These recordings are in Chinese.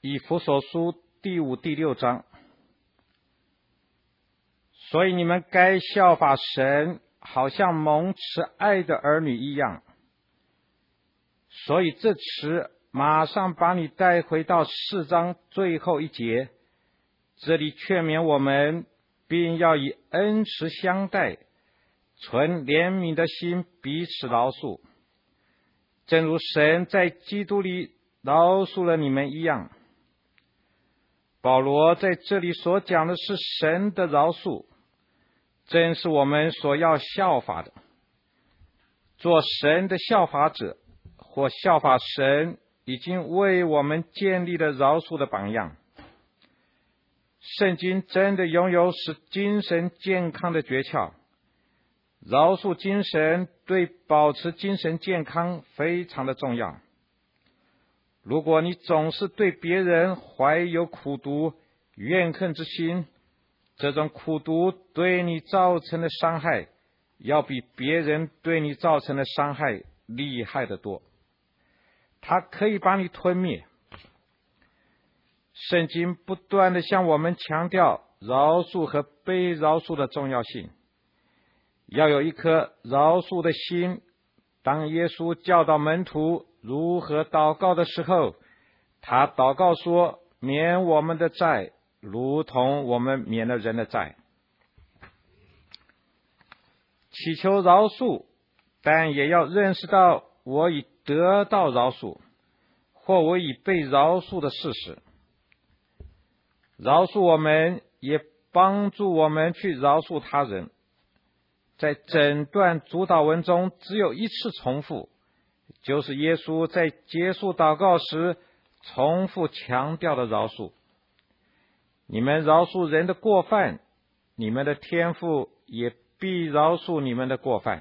以弗所书第5、第6章。所以你们该效法神，好像蒙慈爱的儿女一样。所以这词马上把你带回到4章最后一节，这里劝勉我们，并要以恩慈相待，存怜悯的心，彼此饶恕，正如神在基督里饶恕了你们一样。保罗在这里所讲的是神的饶恕，正是我们所要效法的。做神的效法者，或效法神已经为我们建立了饶恕的榜样。圣经真的拥有使精神健康的诀窍，饶恕精神对保持精神健康非常的重要。如果你总是对别人怀有苦毒、怨恨之心，这种苦毒对你造成的伤害，要比别人对你造成的伤害厉害得多。它可以把你吞灭。圣经不断地向我们强调饶恕和被饶恕的重要性，要有一颗饶恕的心。当耶稣教导门徒如何祷告的时候，他祷告说：免我们的债，如同我们免了人的债。祈求饶恕，但也要认识到我已得到饶恕，或我已被饶恕的事实。饶恕我们，也帮助我们去饶恕他人。在整段主祷文中只有一次重复，就是耶稣在结束祷告时重复强调的饶恕。你们饶恕人的过犯，你们的天父也必饶恕你们的过犯。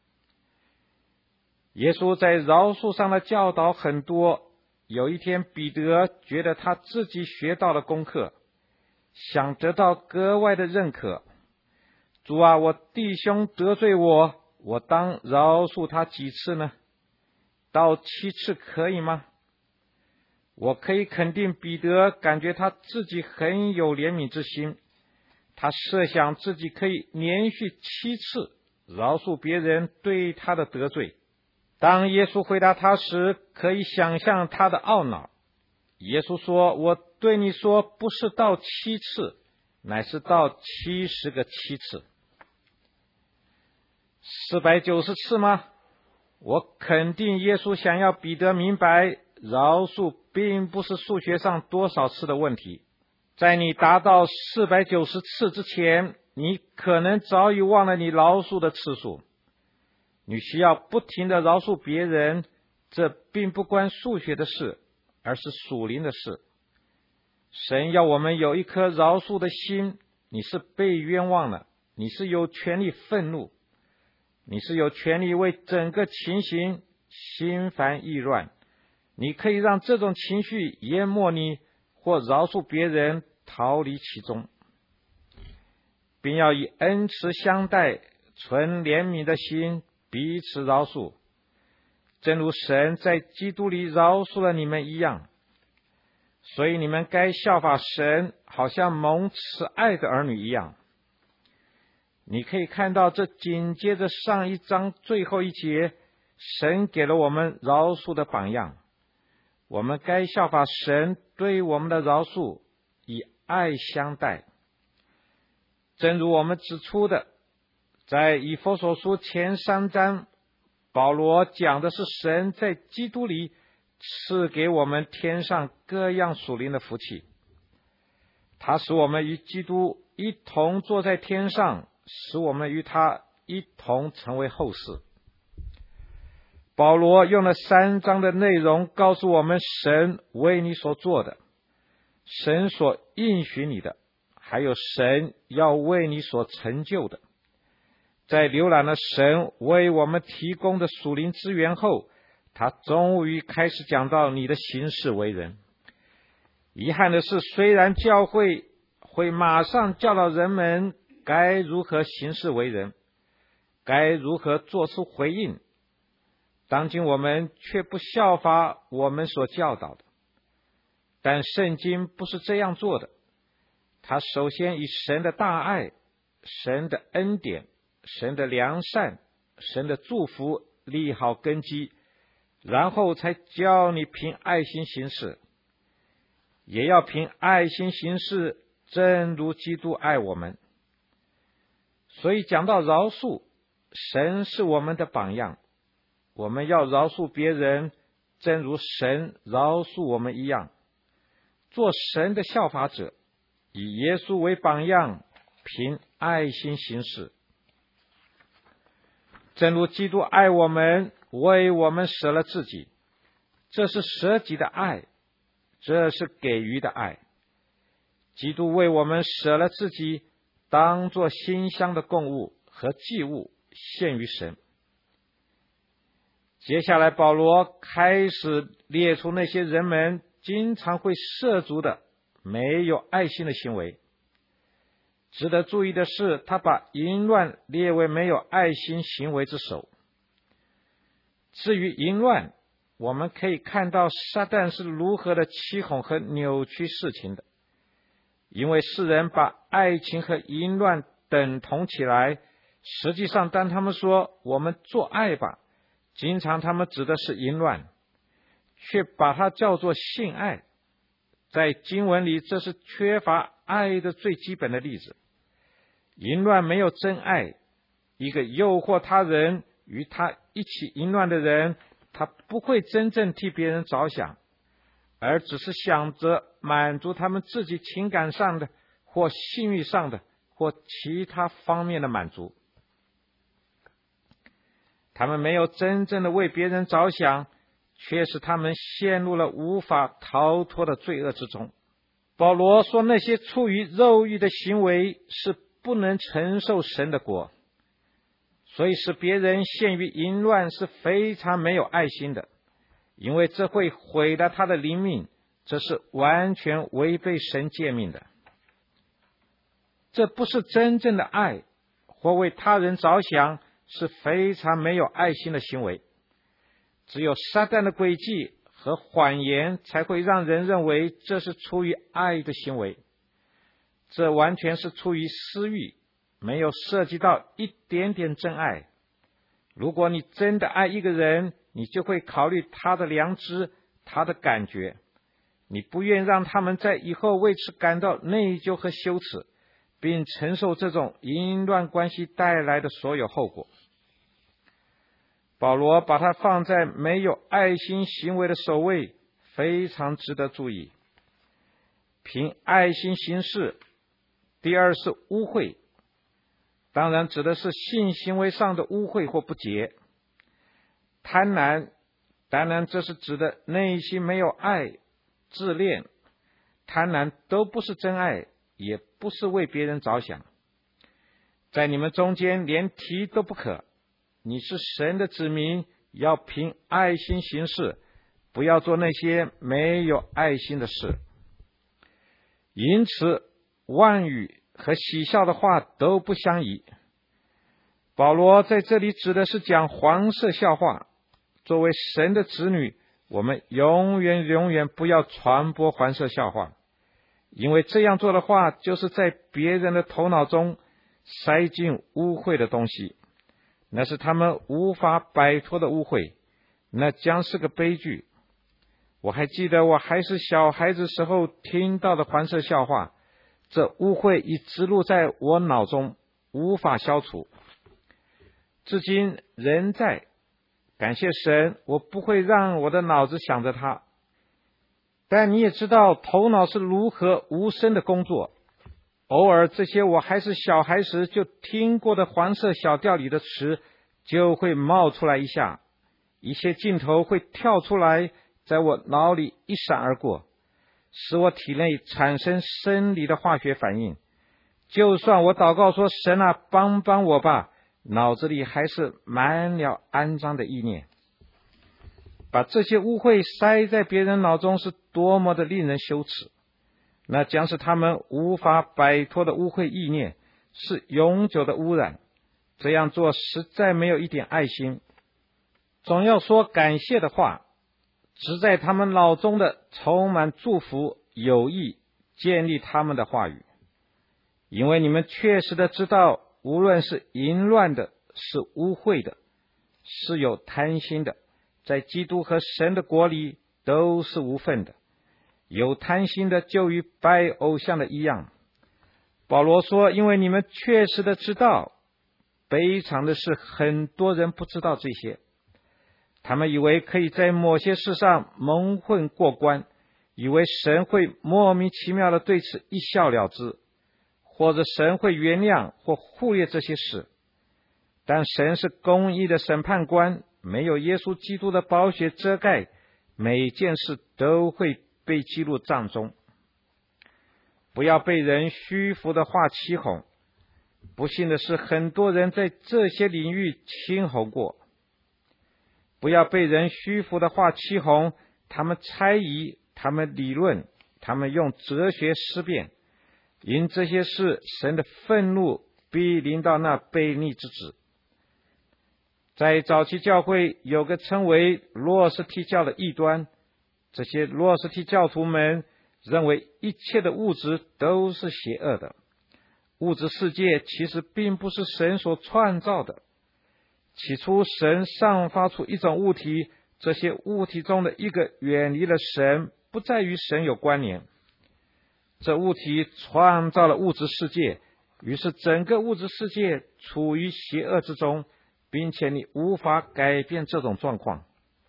耶稣在饶恕上的教导很多。有一天，彼得觉得他自己学到了功课，想得到格外的认可。主啊，我弟兄得罪我，我当饶恕他几次呢？到7次可以吗？我可以肯定，彼得感觉他自己很有怜悯之心，他设想自己可以连续7次饶恕别人对他的得罪。当耶稣回答他时，可以想象他的懊恼。耶稣说：我对你说，不是到7次，乃是到70个7次。490次吗？我肯定耶稣想要彼得明白，饶恕并不是数学上多少次的问题。在你达到490次之前，你可能早已忘了你饶恕的次数。你需要不停地饶恕别人，这并不关数学的事，而是属灵的事。神要我们有一颗饶恕的心。你是被冤枉了，你是有权利愤怒，你是有权利为整个情形心烦意乱。你可以让这种情绪淹没你，或饶恕别人逃离其中，并要以恩慈相待，存怜悯的心，彼此饶恕，正如神在基督里饶恕了你们一样。所以你们该效法神，好像蒙慈爱的儿女一样。你可以看到，这紧接着上一章最后一节，神给了我们饶恕的榜样。我们该效法神对我们的饶恕，以爱相待。正如我们指出的，在以弗所书前3章，保罗讲的是神在基督里赐给我们天上各样属灵的福气。他使我们与基督一同坐在天上，使我们与他一同成为后世。保罗用了3章的内容告诉我们神为你所做的，神所应许你的，还有神要为你所成就的。在浏览了神为我们提供的属灵资源后，他终于开始讲到你的行事为人。遗憾的是，虽然教会会马上教导人们该如何行事为人，该如何做出回应，当今我们却不效法我们所教导的。 但圣经不是这样做的，他首先以神的大爱、神的恩典、神的良善、神的祝福立好根基，然后才教你凭爱心行事，也要凭爱心行事，正如基督爱我们。所以讲到饶恕，神是我们的榜样，我们要饶恕别人，正如神饶恕我们一样，做神的效法者，以耶稣为榜样，凭爱心行事。正如基督爱我们，为我们舍了自己，这是舍己的爱，这是给予的爱。基督为我们舍了自己，当作馨香的供物和祭物献于神。接下来保罗开始列出那些人们经常会涉足的没有爱心的行为。值得注意的是，他把淫乱列为没有爱心行为之首。至于淫乱，我们可以看到撒旦是如何的欺哄和扭曲事情的。因为世人把爱情和淫乱等同起来，实际上当他们说我们做爱吧，经常他们指的是淫乱，却把它叫做性爱。在经文里，这是缺乏爱的最基本的例子。淫乱没有真爱，一个诱惑他人与他一起淫乱的人，他不会真正替别人着想，而只是想着满足他们自己情感上的或性欲上的或其他方面的满足。他们没有真正的为别人着想，却使他们陷入了无法逃脱的罪恶之中。保罗说，那些出于肉欲的行为是不能承受神的国，所以使别人陷于淫乱是非常没有爱心的，因为这会毁了他的灵命，这是完全违背神诫命的。这不是真正的爱，或为他人着想，是非常没有爱心的行为。只有撒旦的诡计和谎言才会让人认为这是出于爱的行为，这完全是出于私欲，没有涉及到一点点真爱。如果你真的爱一个人，你就会考虑他的良知，他的感觉，你不愿让他们在以后为此感到内疚和羞耻，并承受这种淫乱关系带来的所有后果。保罗把它放在没有爱心行为的首位，非常值得注意。凭爱心行事。第二是污秽，当然指的是性行为上的污秽或不洁。贪婪，当然这是指的内心没有爱、自恋。贪婪都不是真爱，也不是为别人着想。在你们中间连提都不可。你是神的子民，要凭爱心行事，不要做那些没有爱心的事。因此妄语和喜笑的话都不相宜。保罗在这里指的是讲黄色笑话。作为神的子女，我们永远不要传播黄色笑话，因为这样做的话，就是在别人的头脑中塞进污秽的东西，那是他们无法摆脱的污秽，那将是个悲剧。我还记得我还是小孩子时候听到的黄色笑话，这污秽已植入在我脑中，无法消除。至今仍在，感谢神，我不会让我的脑子想着它。但你也知道头脑是如何无声的工作，偶尔这些我还是小孩时就听过的黄色小调里的词就会冒出来一下，一些镜头会跳出来，在我脑里一闪而过，使我体内产生生理的化学反应。就算我祷告说神啊，帮帮我吧，脑子里还是满了肮脏的意念。把这些污秽塞在别人脑中是多么的令人羞耻，那将是他们无法摆脱的污秽意念，是永久的污染。这样做实在没有一点爱心。总要说感谢的话，只在他们脑中的充满祝福有意建立他们的话语，因为你们确实的知道，无论是淫乱的，是污秽的，是有贪心的，在基督和神的国里都是无份的。有贪心的就与拜偶像的一样。保罗说，因为你们确实的知道，悲惨的是很多人不知道这些，他们以为可以在某些事上蒙混过关，以为神会莫名其妙的对此一笑了之，或者神会原谅或忽略这些事。但神是公义的审判官，没有耶稣基督的宝血遮盖，每件事都会被记录账中。不要被人虚浮的话欺哄，不幸的是很多人在这些领域轻哄过。不要被人虚浮的话欺哄，他们猜疑，他们理论，他们用哲学思辨，因这些事神的愤怒必临到那悖逆之子。在早期教会有个称为诺斯替教的异端，这些诺斯替教徒们认为一切的物质都是邪恶的，物质世界其实并不是神所创造的。起初神散发出一种物体，这些物体中的一个远离了神，不再与神有关联。这物体创造了物质世界，于是整个物质世界处于邪恶之中，并且你无法改变这种状况。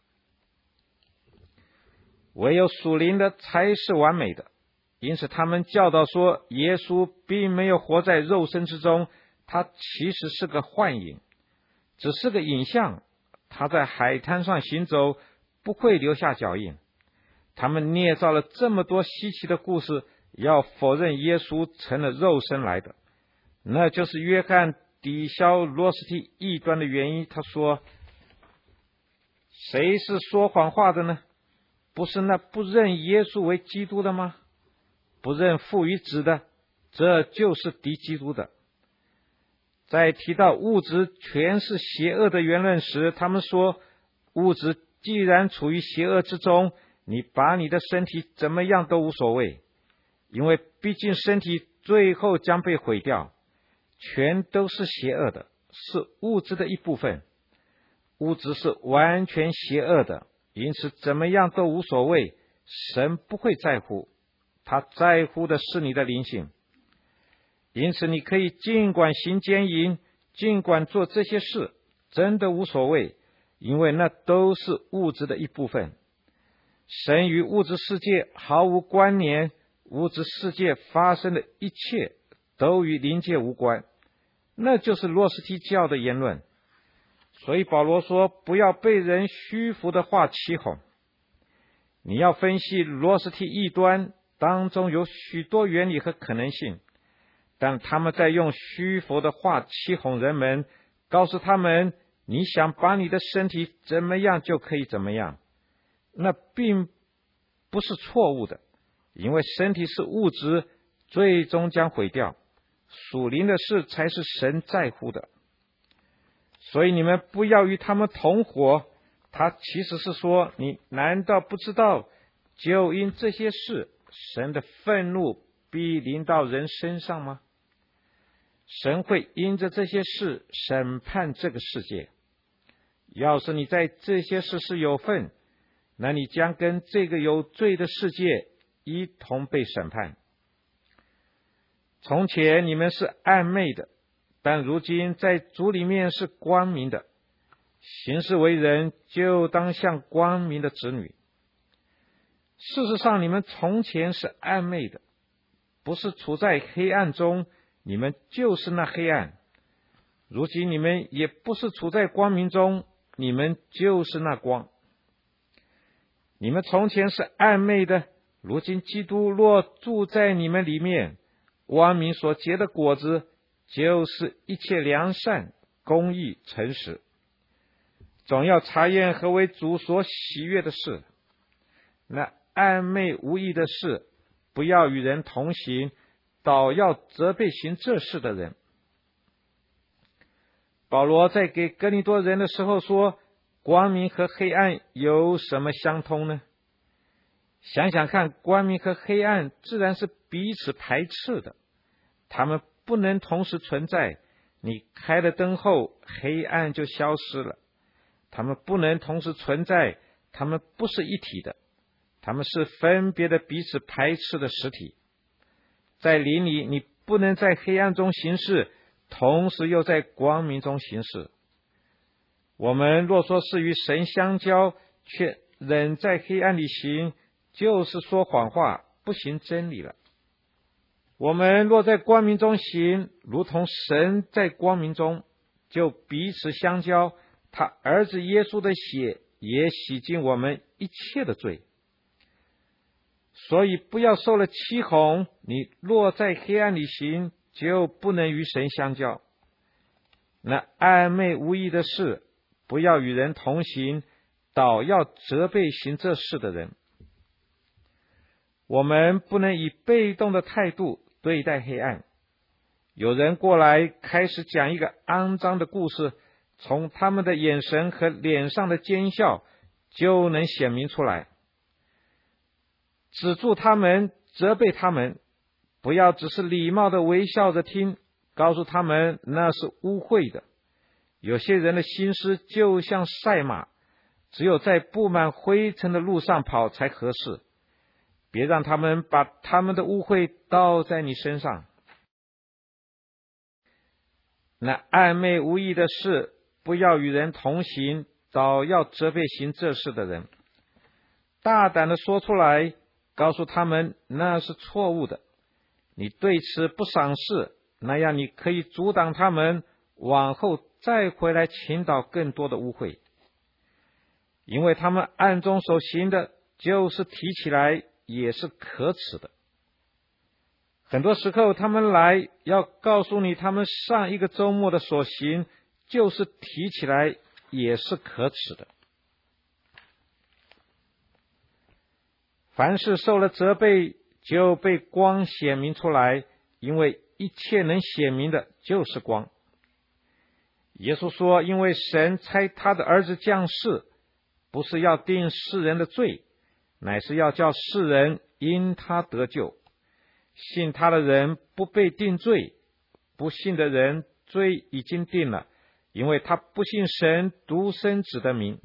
唯有属灵的才是完美的，因此他们教导说，耶稣并没有活在肉身之中，他其实是个幻影，只是个影像，他在海滩上行走，不会留下脚印。他们捏造了这么多稀奇的故事，要否认耶稣成了肉身来的。那就是约翰抵消诺斯替异端的原因。他说，谁是说谎话的呢？不是那不认耶稣为基督的吗？不认父与子的，这就是敌基督的。在提到物质全是邪恶的言论时，他们说，物质既然处于邪恶之中，你把你的身体怎么样都无所谓，因为毕竟身体最后将被毁掉，全都是邪恶的，是物质的一部分。物质是完全邪恶的，因此怎么样都无所谓，神不会在乎，他在乎的是你的灵性。因此你可以尽管行奸淫，尽管做这些事，真的无所谓，因为那都是物质的一部分。神与物质世界毫无关联，物质世界发生的一切都与灵界无关，那就是诺斯替教的言论。所以保罗说，不要被人虚浮的话欺哄。你要分析诺斯替异端当中有许多原理和可能性，但他们在用虚浮的话欺哄人们，告诉他们你想把你的身体怎么样就可以怎么样，那并不是错误的，因为身体是物质，最终将毁掉，属灵的事才是神在乎的。所以你们不要与他们同伙。他其实是说，你难道不知道，就因这些事，神的愤怒必临到人身上吗？神会因着这些事审判这个世界。要是你在这些事是有份，那你将跟这个有罪的世界一同被审判。从前你们是暗昧的，但如今在主里面是光明的，行事为人就当像光明的子女。事实上你们从前是暗昧的，不是处在黑暗中，你们就是那黑暗。如今你们也不是处在光明中，你们就是那光。你们从前是暗昧的，如今基督若住在你们里面，光明所结的果子就是一切良善、公义、诚实。总要查验何为主所喜悦的事。那暧昧无益的事，不要与人同行，倒要责备行这事的人。保罗在给哥林多人的时候说，光明和黑暗有什么相通呢？ 想想看，光明和黑暗自然是彼此排斥的，它们不能同时存在。你开了灯后，黑暗就消失了。它们不能同时存在，它们不是一体的，它们是分别的彼此排斥的实体。在灵里，你不能在黑暗中行事，同时又在光明中行事。我们若说是与神相交，却仍在黑暗里行，就是说谎话，不行真理了。我们若在光明中行，如同神在光明中，就彼此相交，他儿子耶稣的血也洗净我们一切的罪。所以不要受了欺哄，你若在黑暗里行，就不能与神相交。那暧昧无益的事，不要与人同行，倒要责备行这事的人。我们不能以被动的态度对待黑暗。有人过来开始讲一个肮脏的故事，从他们的眼神和脸上的奸笑就能显明出来。指住他们，责备他们，不要只是礼貌的微笑着听，告诉他们那是污秽的。有些人的心思就像赛马，只有在布满灰尘的路上跑才合适。别让他们把他们的污秽倒在你身上。那暧昧无益的事，不要与人同行，倒要责备行这事的人。大胆的说出来，告诉他们那是错误的。你对此不赏识，那样你可以阻挡他们，往后再回来倾倒更多的污秽。因为他们暗中所行的，就是提起来也是可耻的。很多时候他们来要告诉你，他们上一个周末的所行，就是提起来也是可耻的。凡是受了责备，就被光显明出来，因为一切能显明的就是光。耶稣说，因为神差他的儿子降世，不是要定世人的罪，乃是要叫世人因他得救。信他的人不被定罪，不信的人罪已经定了，因为他不信神独生子的名。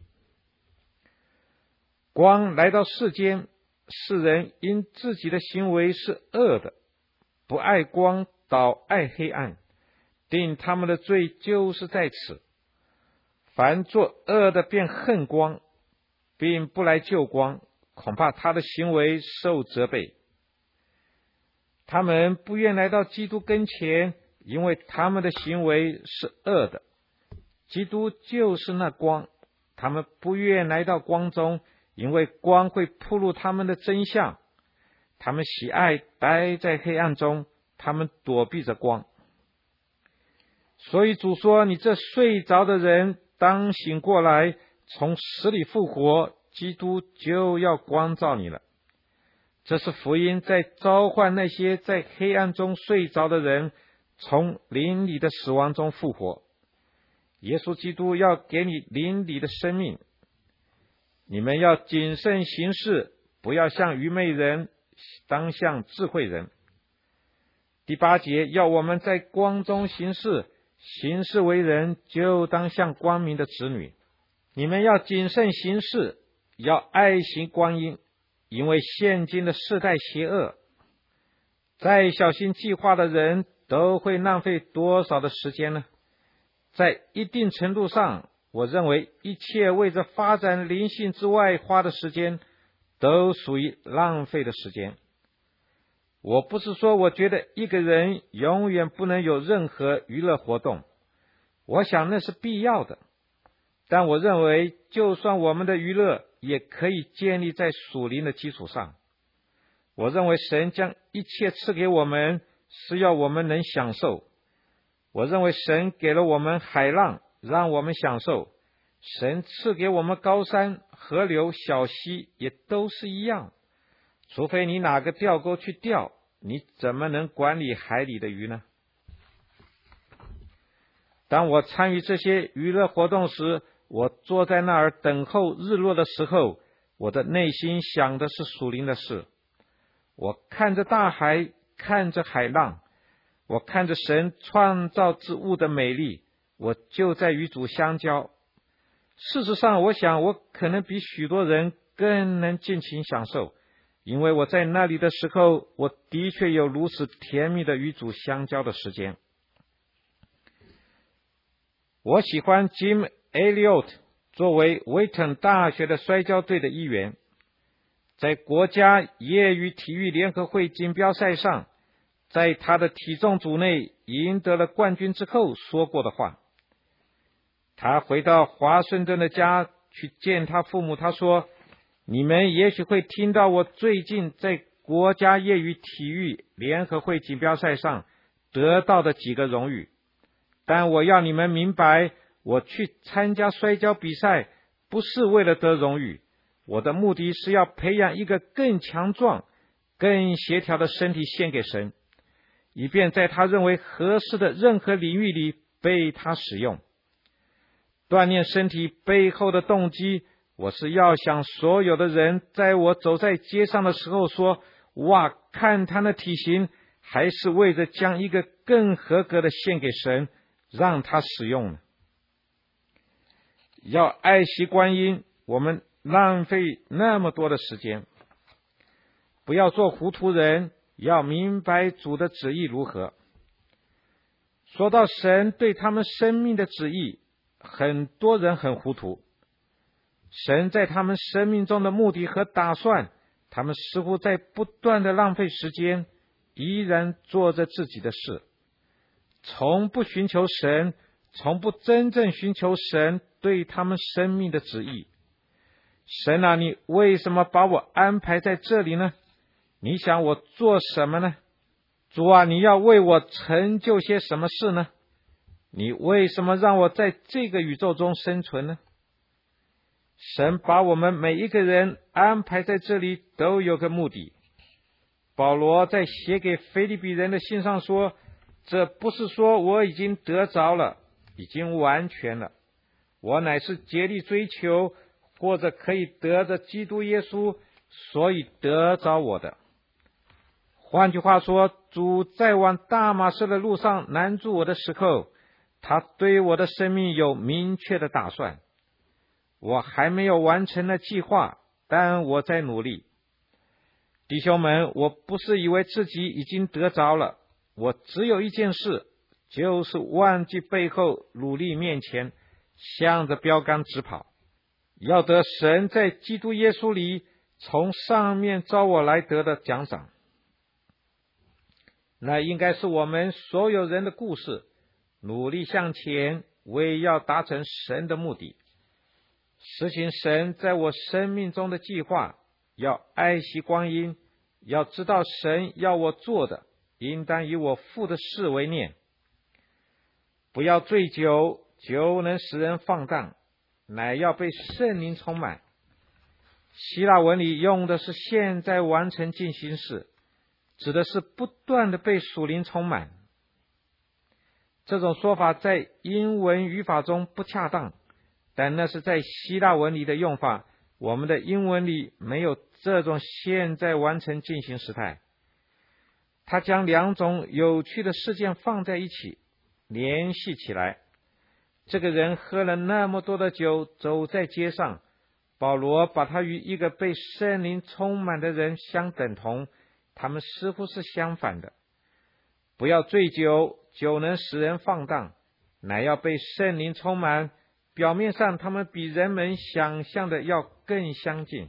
光来到世间，世人因自己的行为是恶的，不爱光，倒爱黑暗，定他们的罪就是在此。凡作恶的便恨光，并不来救光，恐怕他的行为受责备。他们不愿来到基督跟前，因为他们的行为是恶的。基督就是那光，他们不愿来到光中，因为光会暴露他们的真相。他们喜爱待在黑暗中，他们躲避着光。所以主说，你这睡着的人当醒过来，从死里复活，基督就要光照你了。这是福音在召唤那些在黑暗中睡着的人，从灵里的死亡中复活。耶稣基督要给你灵里的生命。你们要谨慎行事，不要像愚昧人，当像智慧人。第8节，要我们在光中行事，行事为人，就当像光明的子女。你们要谨慎行事，要爱惜光阴，因为现今的世代邪恶。再小心计划的人，都会浪费多少的时间呢？在一定程度上，我认为一切为着发展灵性之外花的时间，都属于浪费的时间。我不是说我觉得一个人永远不能有任何娱乐活动，我想那是必要的。但我认为，就算我们的娱乐也可以建立在属灵的基础上。我认为神将一切赐给我们，是要我们能享受。我认为神给了我们海浪，让我们享受。神赐给我们高山、河流、小溪，也都是一样。除非你哪个钓钩去钓，你怎么能管理海里的鱼呢？当我参与这些娱乐活动时，我坐在那儿等候日落的时候， 我的内心想的是属灵的事。我看着大海，看着海浪，我看着神创造之物的美丽，我就在与主相交。事实上，我想我可能比许多人更能尽情享受，因为我在那里的时候，我的确有如此甜蜜的与主相交的时间。我喜欢 Jim Elliot 作为威顿大学的摔跤队的一员，在国家业余体育联合会锦标赛上，在他的体重组内赢得了冠军之后说过的话。他回到华盛顿的家去见他父母，他说：你们也许会听到我最近在国家业余体育联合会锦标赛上得到的几个荣誉，但我要你们明白，我去参加摔跤比赛不是为了得荣誉，我的目的是要培养一个更强壮、更协调的身体献给神，以便在他认为合适的任何领域里被他使用。锻炼身体背后的动机，我是要向所有的人在我走在街上的时候说，哇，看他的体型，还是为着将一个更合格的献给神，让他使用呢。要爱惜观音，我们浪费那么多的时间，不要做糊涂人，要明白主的旨意如何。说到神对他们生命的旨意，很多人很糊涂。神在他们生命中的目的和打算，他们似乎在不断的浪费时间，依然做着自己的事，从不寻求神，从不真正寻求神对他们生命的旨意。神啊，你为什么把我安排在这里呢？你想我做什么呢？主啊，你要为我成就些什么事呢？你为什么让我在这个宇宙中生存呢？神把我们每一个人安排在这里都有个目的。保罗在写给腓立比人的信上说，这不是说我已经得着了，已经完全了，我乃是竭力追求，或者可以得着基督耶稣，所以得着我的。换句话说，主在往大马士的路上拦住我的时候，他对我的生命有明确的打算。我还没有完成了计划，但我在努力。弟兄们，我不是以为自己已经得着了，我只有一件事，就是忘记背后，努力面前，向着标杆直跑，要得神在基督耶稣里从上面召我来得的奖赏。那应该是我们所有人的故事，努力向前，为要达成神的目的，实行神在我生命中的计划，要爱惜光阴，要知道神要我做的，应当以我父的事为念。不要醉酒，酒能使人放荡，乃要被圣灵充满。希腊文里用的是现在完成进行式，指的是不断的被属灵充满。这种说法在英文语法中不恰当，但那是在希腊文里的用法，我们的英文里没有这种现在完成进行时态。他将两种有趣的事件放在一起，联系起来。这个人喝了那么多的酒，走在街上，保罗把他与一个被圣灵充满的人相等同，他们似乎是相反的。不要醉酒，酒能使人放荡，乃要被圣灵充满。表面上他们比人们想象的要更相近。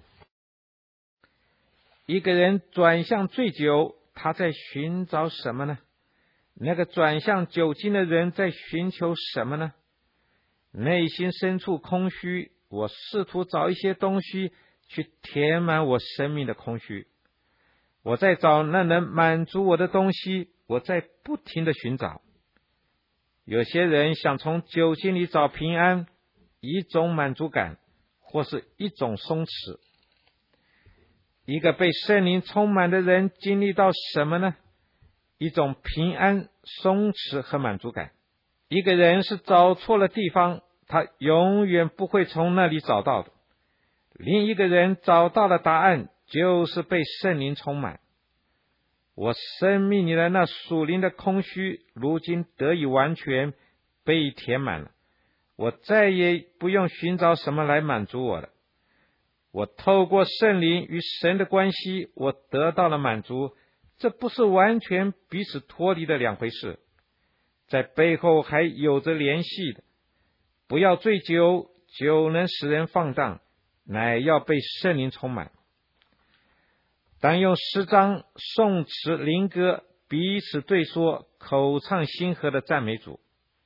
一个人转向醉酒，他在寻找什么呢？那个转向酒精的人在寻求什么呢？内心深处空虚，我试图找一些东西去填满我生命的空虚。我在找那能满足我的东西，我在不停地寻找。有些人想从酒精里找平安，一种满足感，或是一种松弛。一个被圣灵充满的人经历到什么呢？一种平安、松弛和满足感。一个人是找错了地方，他永远不会从那里找到的。 另一个人找到了答案，就是被圣灵充满。我生命里的那属灵的空虚，如今得以完全被填满了。我再也不用寻找什么来满足我了。我透过圣灵与神的关系，我得到了满足。这不是完全彼此脱离的两回事，在背后还有着联系的。不要醉酒，酒能使人放荡，乃要被圣灵充满。当用诗章、颂词、灵歌彼此对说，口唱心和的赞美主。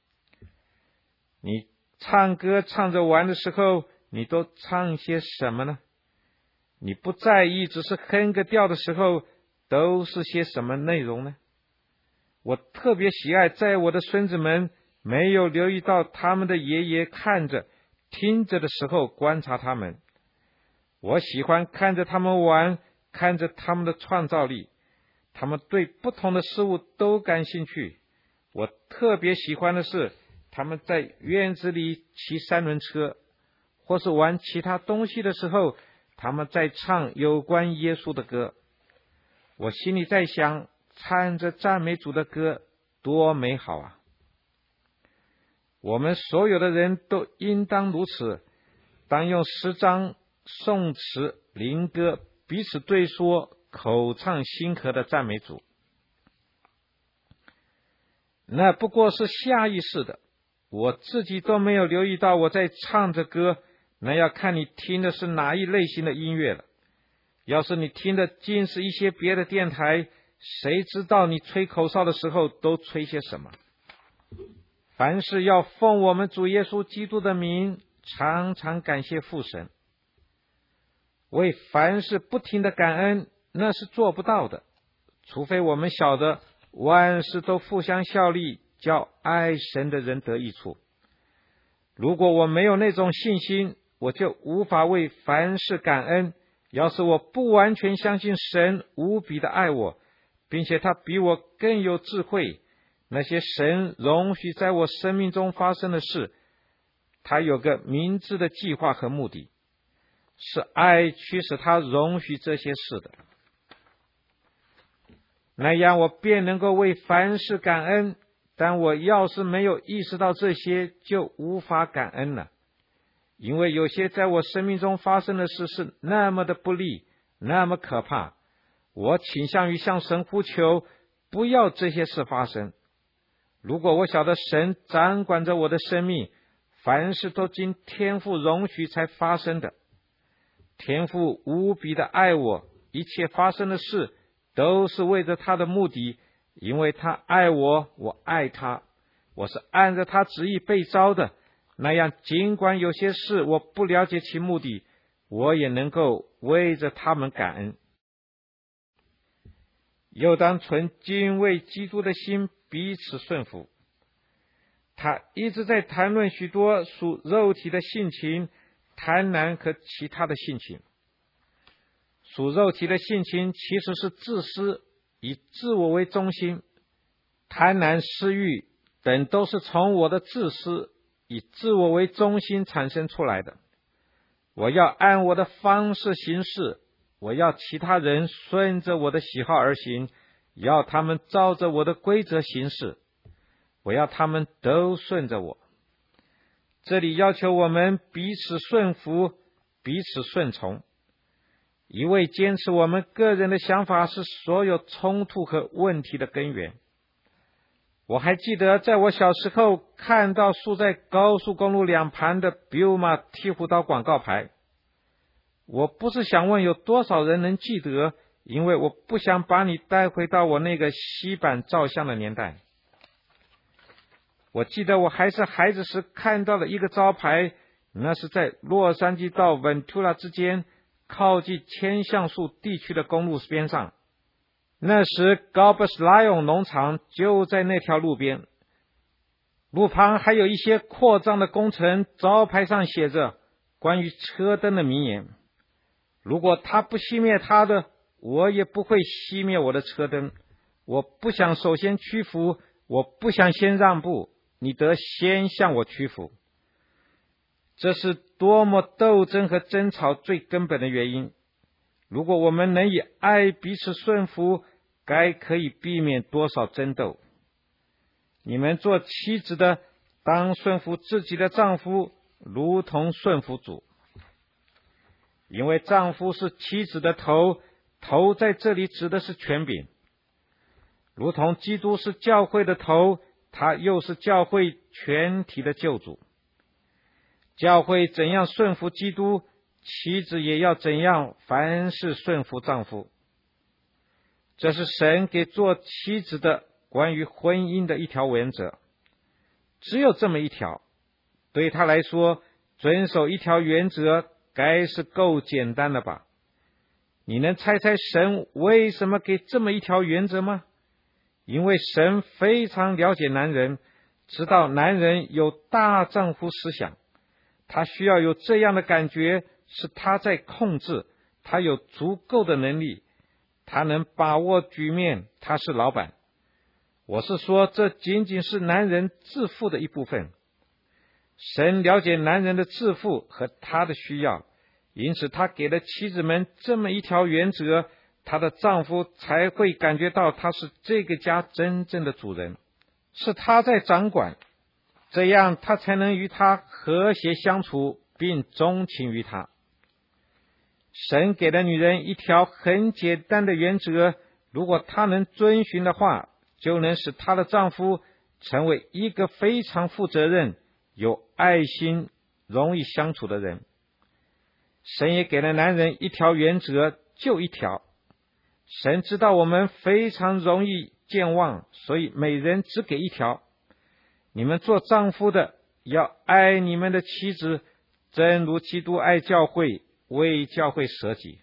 你唱歌唱着玩的时候，你都唱些什么呢？你不在意，只是哼个调的时候，都是些什么内容呢？我特别喜爱在我的孙子们没有留意到他们的爷爷看着、听着的时候观察他们。我喜欢看着他们玩，看着他们的创造力。他们对不同的事物都感兴趣。我特别喜欢的是，他们在院子里骑三轮车，或是玩其他东西的时候，他们在唱有关耶稣的歌。我心里在想，唱着赞美主的歌多美好啊！我们所有的人都应当如此，当用诗章、颂词、灵歌彼此对说，口唱心和的赞美主。那不过是下意识的，我自己都没有留意到我在唱着歌，那要看你听的是哪一类型的音乐了。要是你听的尽是一些别的电台，谁知道你吹口哨的时候都吹些什么？凡事要奉我们主耶稣基督的名，常常感谢父神。为凡事不停的感恩，那是做不到的，除非我们晓得万事都互相效力，叫爱神的人得益处。如果我没有那种信心，我就无法为凡事感恩。要是我不完全相信神无比的爱我，并且他比我更有智慧，那些神容许在我生命中发生的事，他有个明智的计划和目的，是爱驱使他容许这些事的。那样我便能够为凡事感恩，但我要是没有意识到这些，就无法感恩了。因为有些在我生命中发生的事是那么的不利，那么可怕，我倾向于向神呼求，不要这些事发生。如果我晓得神掌管着我的生命，凡事都经天父容许才发生的，天父无比的爱我，一切发生的事都是为着他的目的，因为他爱我，我爱他，我是按着他旨意被召的。那样尽管有些事我不了解其目的，我也能够为着他们感恩。又当存敬畏基督的心彼此顺服。他一直在谈论许多属肉体的性情、贪婪和其他的性情。属肉体的性情其实是自私，以自我为中心，贪婪、私欲等都是从我的自私以自我为中心产生出来的。我要按我的方式行事，我要其他人顺着我的喜好而行，要他们照着我的规则行事，我要他们都顺着我。这里要求我们彼此顺服，彼此顺从。一味坚持我们个人的想法是所有冲突和问题的根源。我还记得在我小时候看到竖在高速公路两旁的 Buma 剔胡刀广告牌。我不是想问有多少人能记得，因为我不想把你带回到我那个锡板照相的年代。我记得我还是孩子时看到了一个招牌，那是在洛杉矶到 Ventura 之间靠近千橡树地区的公路边上。那时 Gobers Lion 农场就在那条路边，路旁还有一些扩张的工程，招牌上写着关于车灯的名言。如果他不熄灭他的，我也不会熄灭我的车灯。我不想首先屈服，我不想先让步，你得先向我屈服。 这是多么斗争和争吵最根本的原因。如果我们能以爱彼此顺服，该可以避免多少争斗。你们做妻子的，当顺服自己的丈夫，如同顺服主。因为丈夫是妻子的头，头在这里指的是权柄。如同基督是教会的头，他又是教会全体的救主。教会怎样顺服基督，妻子也要怎样凡事顺服丈夫。这是神给做妻子的关于婚姻的一条原则，只有这么一条。对他来说，遵守一条原则该是够简单的吧？你能猜猜神为什么给这么一条原则吗？因为神非常了解男人，知道男人有大丈夫思想，他需要有这样的感觉，是他在控制，他有足够的能力，他能把握局面，他是老板。我是说，这仅仅是男人自负的一部分。神了解男人的自负和他的需要，因此他给了妻子们这么一条原则，她的丈夫才会感觉到他是这个家真正的主人，是他在掌管，这样他才能与他和谐相处，并钟情于他。神给了女人一条很简单的原则，如果她能遵循的话，就能使她的丈夫成为一个非常负责任、有爱心、容易相处的人。神也给了男人一条原则，就一条。神知道我们非常容易健忘，所以每人只给一条。你们做丈夫的要爱你们的妻子，正如基督爱教会，为教会舍己。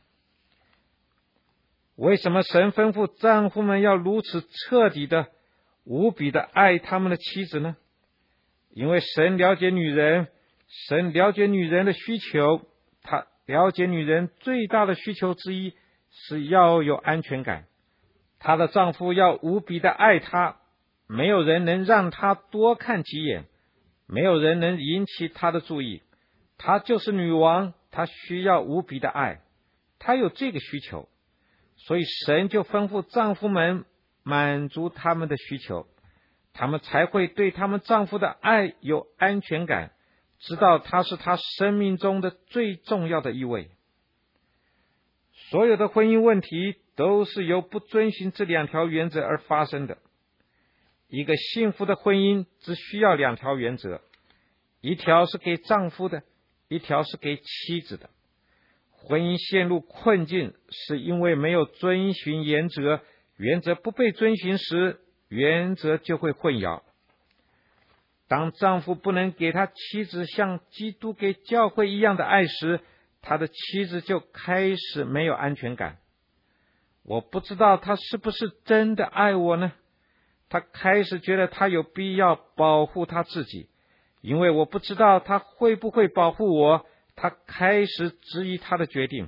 为什么神吩咐丈夫们要如此彻底的、无比的爱他们的妻子呢？因为神了解女人，神了解女人的需求，他了解女人最大的需求之一是要有安全感。她的丈夫要无比的爱她，没有人能让她多看几眼，没有人能引起她的注意。她就是女王，她需要无比的爱，她有这个需求，所以神就吩咐丈夫们满足他们的需求，他们才会对他们丈夫的爱有安全感，知道他是他生命中的最重要的一位。所有的婚姻问题都是由不遵循这两条原则而发生的。一个幸福的婚姻只需要两条原则，一条是给丈夫的，一条是给妻子的。婚姻陷入困境，是因为没有遵循原则，原则不被遵循时，原则就会混淆。当丈夫不能给他妻子像基督给教会一样的爱时，他的妻子就开始没有安全感。我不知道他是不是真的爱我呢？他开始觉得他有必要保护他自己，因为我不知道他会不会保护我，他开始质疑他的决定。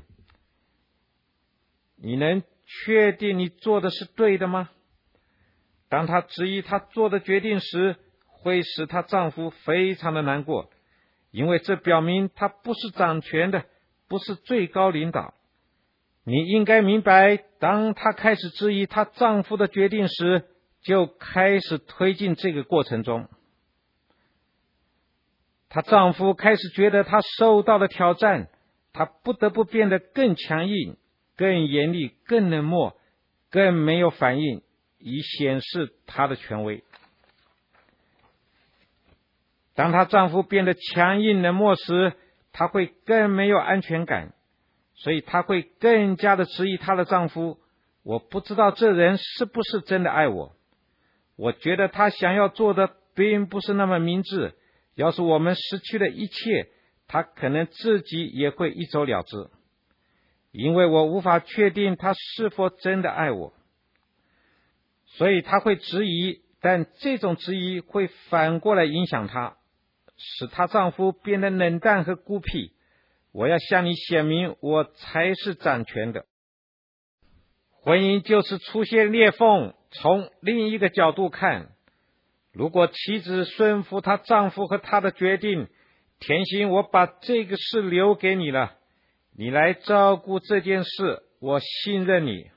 你能确定你做的是对的吗？当他质疑他做的决定时，会使她丈夫非常的难过，因为这表明他不是掌权的，不是最高领导。你应该明白，当她开始质疑她丈夫的决定时，就开始推进这个过程中。她丈夫开始觉得她受到了挑战，她不得不变得更强硬、更严厉、更冷漠、更没有反应，以显示她的权威。当她丈夫变得强硬冷漠时，她会更没有安全感，所以她会更加的质疑她的丈夫。我不知道这人是不是真的爱我，我觉得他想要做的并不是那么明智，要是我们失去了一切，他可能自己也会一走了之，因为我无法确定他是否真的爱我。所以他会质疑，但这种质疑会反过来影响她，使她丈夫变得冷淡和孤僻。我要向你显明，我才是掌权的。婚姻就是出现裂缝。从另一个角度看，如果妻子顺服她丈夫和她的决定， 甜心，我把这个事留给你了，你来照顾这件事，我信任你。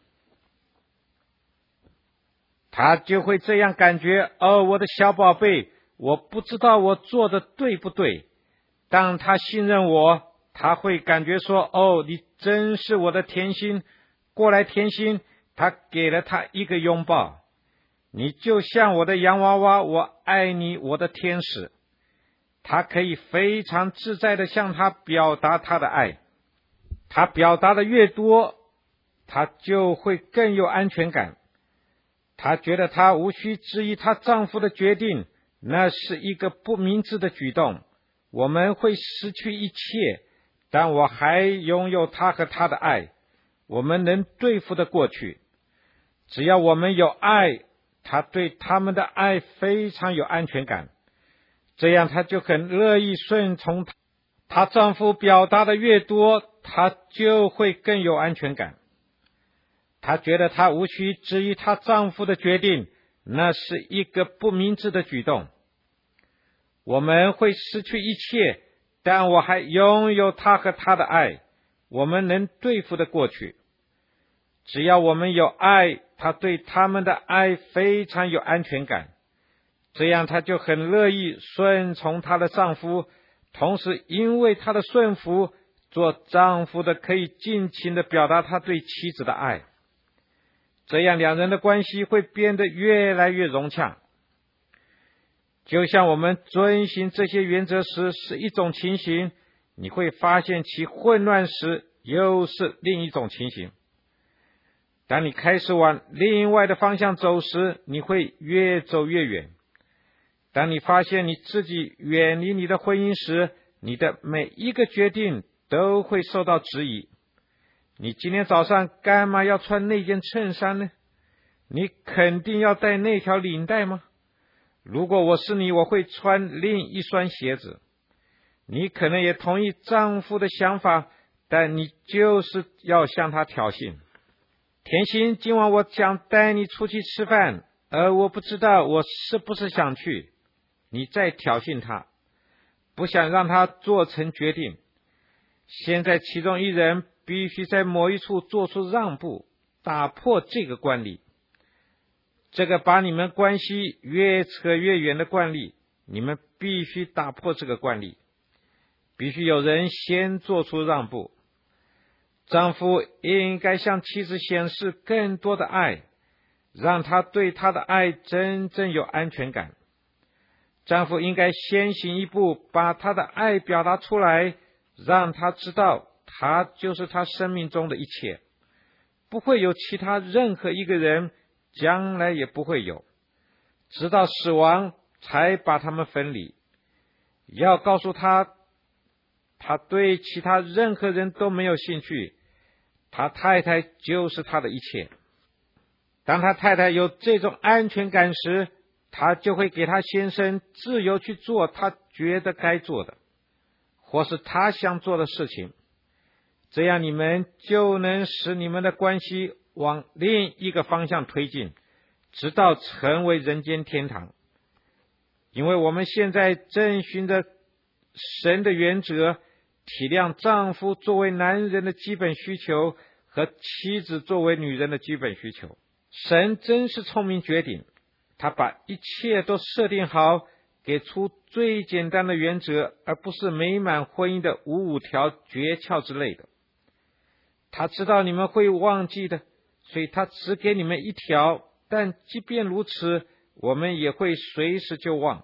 他就会这样感觉，我的小宝贝，我不知道我做的对不对。当他信任我，他会感觉说，你真是我的甜心，过来甜心。他给了他一个拥抱，你就像我的洋娃娃，我爱你，我的天使。他可以非常自在地向他表达他的爱，他表达的越多，他就会更有安全感。他觉得他无需质疑她丈夫的决定，那是一个不明智的举动。我们会失去一切，但我还拥有他和他的爱，我们能对付得过去。只要我们有爱，他对他们的爱非常有安全感，这样他就很乐意顺从她丈夫表达的越多，她就会更有安全感。她觉得她无需质疑她丈夫的决定，那是一个不明智的举动。我们会失去一切，但我还拥有他和他的爱，我们能对付得过去。只要我们有爱，她对他们的爱非常有安全感，这样她就很乐意顺从她的丈夫，同时因为她的顺服，做丈夫的可以尽情地表达他对妻子的爱，这样两人的关系会变得越来越融洽。就像我们遵循这些原则时是一种情形，你会发现其混乱时又是另一种情形。当你开始往另外的方向走时，你会越走越远。当你发现你自己远离你的婚姻时，你的每一个决定都会受到质疑。你今天早上干嘛要穿那件衬衫呢？你肯定要带那条领带吗？如果我是你，我会穿另一双鞋子。你可能也同意丈夫的想法，但你就是要向他挑衅。甜心，今晚我想带你出去吃饭，而我不知道我是不是想去。你在挑衅他，不想让他做成决定。现在其中一人必须在某一处做出让步，打破这个惯例。这个把你们关系越扯越远的惯例，你们必须打破这个惯例。必须有人先做出让步。丈夫应该向妻子显示更多的爱，让她对他的爱真正有安全感。丈夫应该先行一步，把他的爱表达出来，让他知道他就是他生命中的一切，不会有其他任何一个人，将来也不会有，直到死亡才把他们分离。要告诉他，他对其他任何人都没有兴趣，他太太就是他的一切。当他太太有这种安全感时，他就会给他先生自由去做他觉得该做的，或是他想做的事情。这样你们就能使你们的关系往另一个方向推进，直到成为人间天堂。因为我们现在正循着神的原则，体谅丈夫作为男人的基本需求和妻子作为女人的基本需求。神真是聪明绝顶，他把一切都设定好，给出最简单的原则，而不是美满婚姻的55条诀窍之类的。他知道你们会忘记的，所以他只给你们一条，但即便如此，我们也会随时就忘。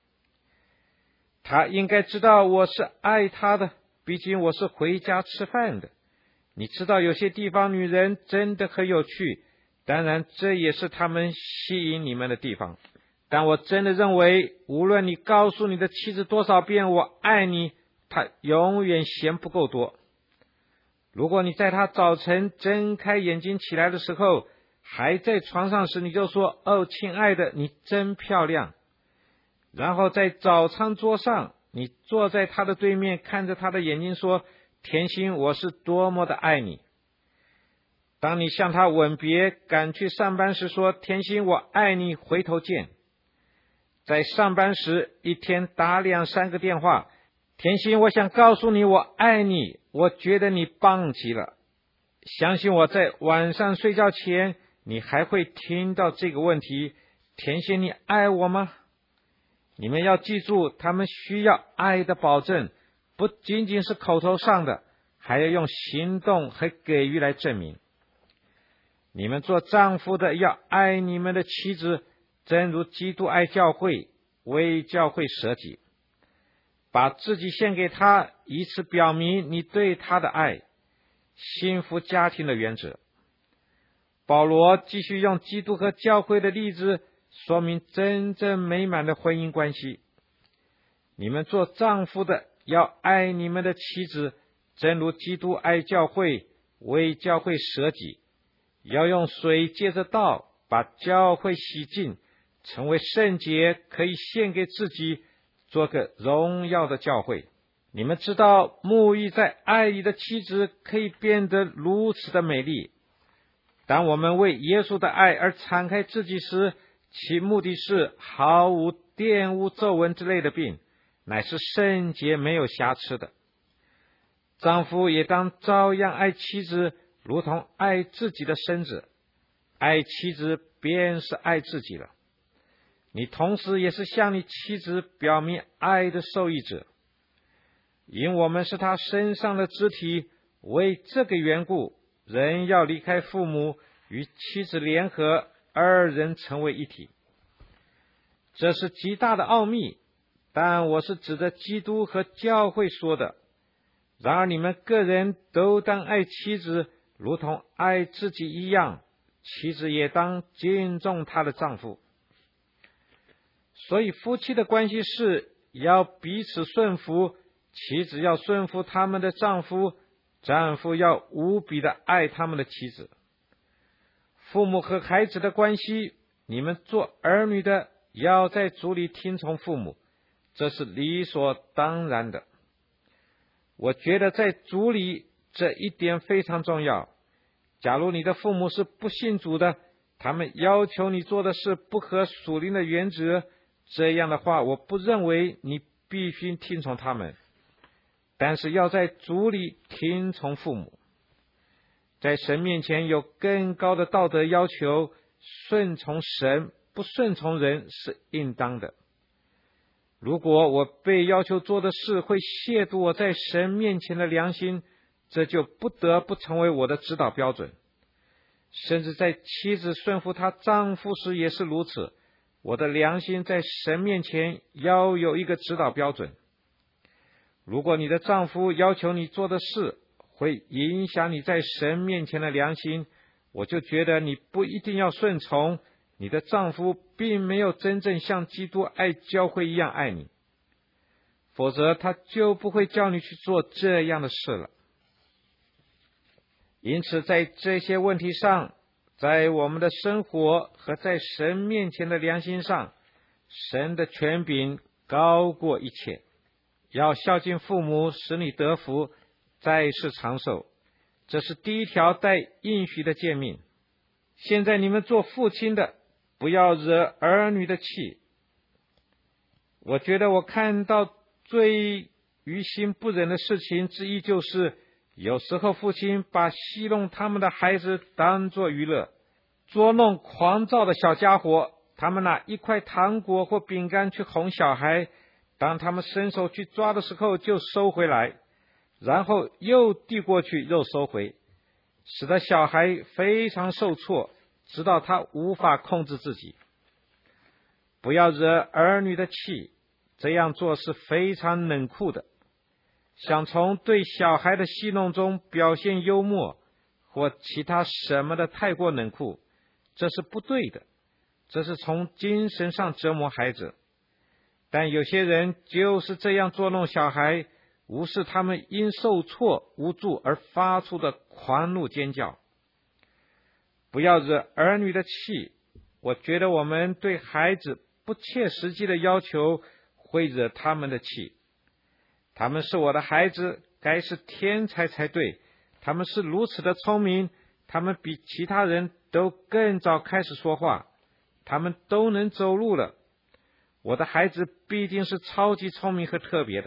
他应该知道我是爱他的，毕竟我是回家吃饭的。你知道有些地方女人真的很有趣，当然这也是他们吸引你们的地方。但我真的认为，无论你告诉你的妻子多少遍我爱你，她永远嫌不够多。如果你在她早晨睁开眼睛起来的时候，还在床上时，你就说，亲爱的，你真漂亮。然后在早餐桌上，你坐在她的对面，看着她的眼睛说，甜心，我是多么的爱你。当你向她吻别，赶去上班时说，甜心，我爱你，回头见。在上班时，一天打2-3个电话， 甜心，我想告诉你，我爱你，我觉得你棒极了。相信我，在晚上睡觉前，你还会听到这个问题：甜心，你爱我吗？你们要记住，他们需要爱的保证，不仅仅是口头上的，还要用行动和给予来证明。你们做丈夫的要爱你们的妻子，正如基督爱教会，为教会舍己，把自己献给他，以此表明你对他的爱，幸福家庭的原则。保罗继续用基督和教会的例子说明真正美满的婚姻关系。你们做丈夫的要爱你们的妻子，正如基督爱教会，为教会舍己，要用水借着道把教会洗净，成为圣洁，可以献给自己，做个荣耀的教会。你们知道，沐浴在爱里的妻子可以变得如此的美丽。当我们为耶稣的爱而敞开自己时，其目的是毫无玷污、皱纹之类的病，乃是圣洁没有瑕疵的。丈夫也当照样爱妻子，如同爱自己的身子。爱妻子便是爱自己了。你同时也是向你妻子表明爱的受益者，因我们是他身上的肢体，为这个缘故，人要离开父母，与妻子联合，二人成为一体。这是极大的奥秘，但我是指着基督和教会说的。然而你们个人都当爱妻子，如同爱自己一样，妻子也当敬重她的丈夫。所以夫妻的关系是要彼此顺服，妻子要顺服他们的丈夫，丈夫要无比的爱他们的妻子。父母和孩子的关系，你们做儿女的要在主里听从父母，这是理所当然的。我觉得在主里这一点非常重要。假如你的父母是不信主的，他们要求你做的事不合属灵的原则，这样的话，我不认为你必须听从他们。但是要在主里听从父母。在神面前有更高的道德要求，顺从神，不顺从人是应当的。如果我被要求做的事会亵渎我在神面前的良心，这就不得不成为我的指导标准。甚至在妻子顺服她丈夫时也是如此，我的良心在神面前要有一个指导标准。如果你的丈夫要求你做的事会影响你在神面前的良心，我就觉得你不一定要顺从，你的丈夫并没有真正像基督爱教会一样爱你，否则他就不会叫你去做这样的事了。因此在这些问题上，在我们的生活和在神面前的良心上，神的权柄高过一切。要孝敬父母，使你得福，在世长寿，这是第一条带应许的诫命。现在你们做父亲的，不要惹儿女的气。我觉得我看到最于心不忍的事情之一，就是有时候父亲把戏弄他们的孩子当作娱乐，捉弄狂躁的小家伙，他们拿一块糖果或饼干去哄小孩，当他们伸手去抓的时候就收回来，然后又递过去又收回，使得小孩非常受挫，直到他无法控制自己。不要惹儿女的气，这样做是非常冷酷的。想从对小孩的戏弄中表现幽默或其他什么的太过冷酷，这是不对的，这是从精神上折磨孩子。但有些人就是这样捉弄小孩，无视他们因受挫无助而发出的狂怒尖叫。不要惹儿女的气，我觉得我们对孩子不切实际的要求会惹他们的气。他们是我的孩子，该是天才才对，他们是如此的聪明，他们比其他人都更早开始说话，他们都能走路了。我的孩子必定是超级聪明和特别的。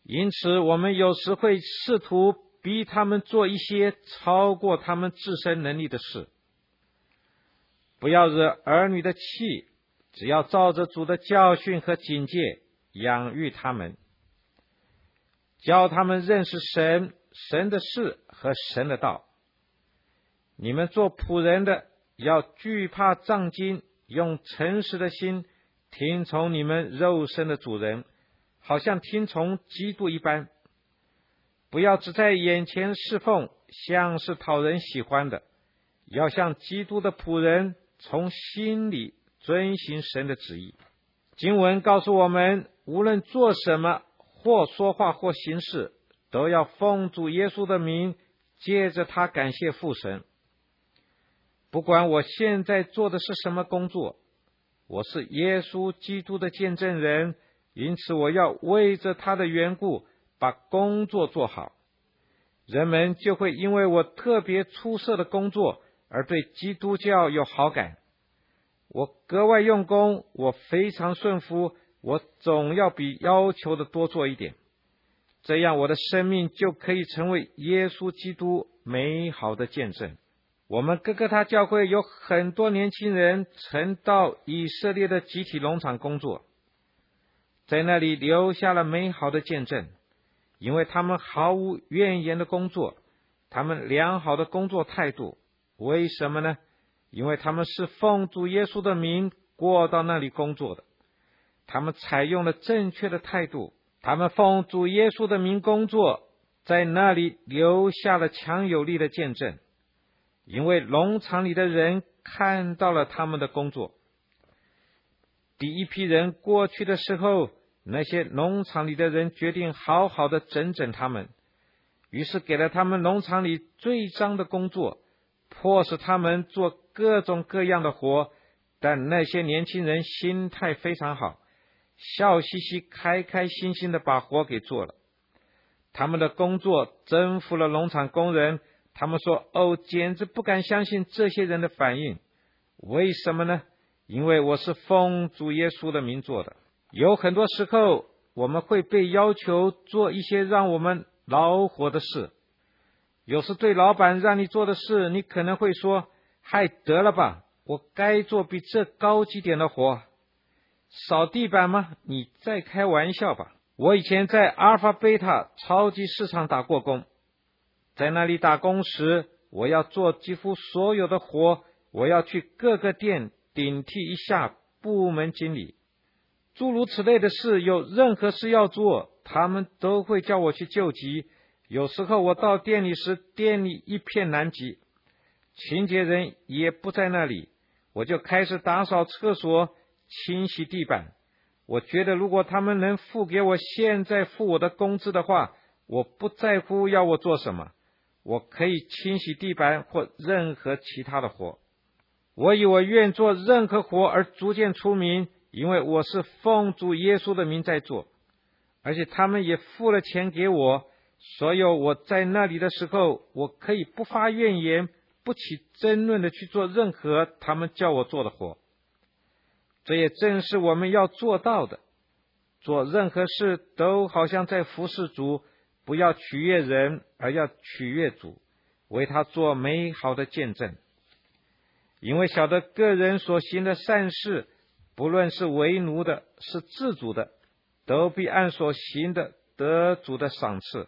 因此我们有时会试图逼他们做一些超过他们自身能力的事。不要惹儿女的气，只要照着主的教训和警戒养育他们，教他们认识神、神的事和神的道。你们做仆人的要惧怕杖经，用诚实的心听从你们肉身的主人，好像听从基督一般。不要只在眼前侍奉，像是讨人喜欢的，要像基督的仆人，从心里遵行神的旨意。经文告诉我们，无论做什么，或说话或行事，都要奉主耶稣的名，借着他感谢父神。不管我现在做的是什么工作，我是耶稣基督的见证人，因此我要为着他的缘故把工作做好。人们就会因为我特别出色的工作而对基督教有好感。我格外用功，我非常顺服，我总要比要求的多做一点，这样我的生命就可以成为耶稣基督美好的见证。我们哥哥他教会有很多年轻人曾到以色列的集体农场工作，在那里留下了美好的见证，因为他们毫无怨言的工作，他们良好的工作态度。为什么呢？因为他们是奉主耶稣的名过到那里工作的，他们采用了正确的态度，他们奉主耶稣的名工作，在那里留下了强有力的见证，因为农场里的人看到了他们的工作。第一批人过去的时候，那些农场里的人决定好好的整整他们，于是给了他们农场里最脏的工作，迫使他们做各种各样的活。但那些年轻人心态非常好，笑嘻嘻开开心心的把活给做了。他们的工作征服了农场工人，他们说，简直不敢相信这些人的反应。为什么呢？因为我是奉主耶稣的名做的。有很多时候我们会被要求做一些让我们恼火的事，有时对老板让你做的事，你可能会说，嗨，得了吧，我该做比这高级点的活。扫地板吗？你在开玩笑吧。我以前在阿尔法贝塔超级市场打过工，在那里打工时，我要做几乎所有的活，我要去各个店顶替一下部门经理，诸如此类的事。有任何事要做，他们都会叫我去救急。有时候我到店里时，店里一片狼藉，清洁人也不在那里，我就开始打扫厕所，清洗地板。我觉得如果他们能付给我现在付我的工资的话，我不在乎要我做什么，我可以清洗地板或任何其他的活。我以我愿做任何活而逐渐出名，因为我是奉主耶稣的名在做，而且他们也付了钱给我，所以我在那里的时候，我可以不发怨言，不起争论的去做任何他们叫我做的活。这也正是我们要做到的，做任何事都好像在服侍主，不要取悦人，而要取悦主，为他做美好的见证。因为晓得个人所行的善事，不论是为奴的，是自主的，都必按所行的得主的赏赐。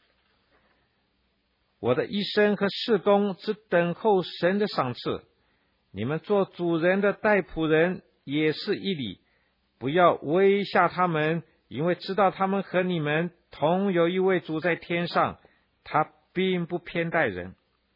我的一生和事工只等候神的赏赐。你们做主人的待仆人也是一理，不要威吓他们，因为知道他们和你们同有一位主在天上，他并不偏待人。